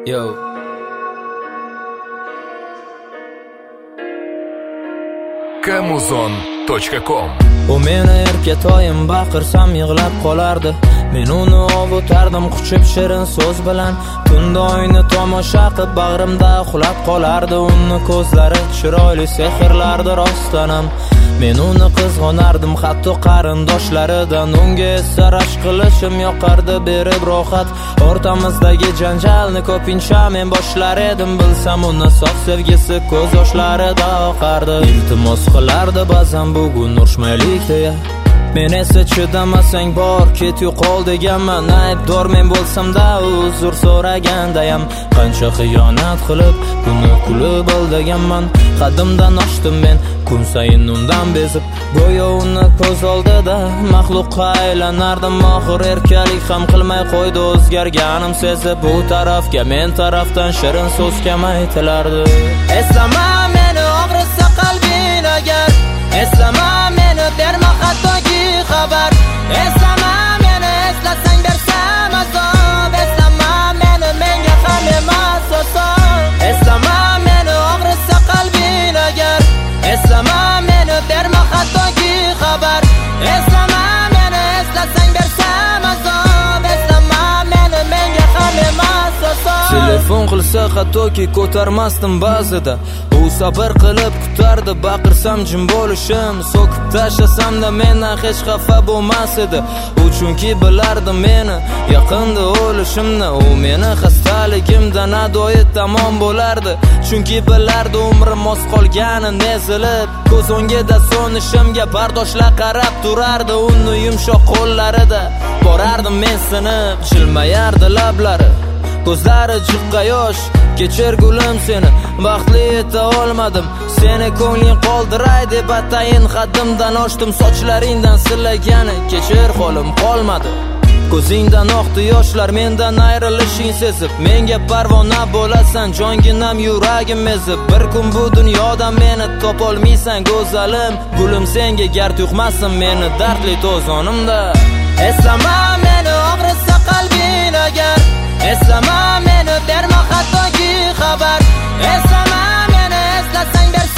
Yo. Kamuzon.com U meni erkatoyim baqirsam yig'lab qolardi. Men uni ovutardim quchib shirin so'z bilan. Tunda oyni tomosha qilib bag'rimda uxlab qolardi. Uni ko'zlari chiroyli sehrlardi rostdanam. Men uni qizg'onardim hatto qarindoshlaridan. Unga esa rashk qilishim yoqardi berib rohat. O'rtamizdagi janjalni ko'pincha men boshlar edim. Bilsam uni sof sevgisi ko'z yoshlarida oqardi. Iltimos qilardi ba'zan bugun urishmaylik deya. Men esa chidamasang bor ket yo'qol deganman. Aybdor men bo'lsam-da uzr so'ragandayam. Qancha xiyonat qilib buni kulib olganman. Qadimdan oshdim men kun sayin undan bezib. Go'yo uni ko'z oldida maxluqqa aylanardim. Oxir erkalik ham qilmay qo'ydi o'zgarganim sezib. Bu tarafga men tarafdan shirin so'z kam aytilardi. Eslama meni og'risa qalbing agar. Eslama meni berma hattoki xabar. Eslama meni eslasang bersam azob. Eslama meni menga ham emas oson. Eslama meni og'risa qalbing agar. Eslama meni berma hattoki xabar. Eslama meni eslasang bersam azob. Eslama meni menga ham emas oson. Telefon qilsa hattoki ko'tarmasdim ba'zida. U sabr qilib kutardi baqirsam jim bo'lishim. So'kib tashlasam-da mendan hech xafa bo'lmas edi. U chunki bilardi meni yaqinda o'lishimni. U meni xastaligimdan adoyi tamom bo'lardi. Chunki bilardi umrim oz qolganini ezilib. Ko'z o'ngida so'nishimga bardoshlar qarab turardi. Uni yumshoq qo'llarida borardim men sinib. Jilmayardi lablari, ko'zlari jiqqa yosh. Kechir gulim seni baxtli eta olmadim. Seni ko'ngling qoldiray deb atayin haddimdan oshdim. Sochlaringdan silagani kechir qo'lim qolmadi. Ko'zingdan oqdi yoshlar mendan ayrilishing sezib. Menga parvona bo'lasan jonginam yuragim ezib. Bir kun bu dunyodan meni topolmaysan go'zalim. Gulim senga gard yuqmasin meni dardli to'zonimda. Eslama meni og'risa qalbing agar. Eslama meni berma hattoki xabar. Eslama meni eslasang bersam